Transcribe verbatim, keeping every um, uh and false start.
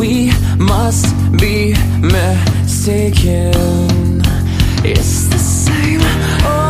we must be mistaken. It's the same. Oh,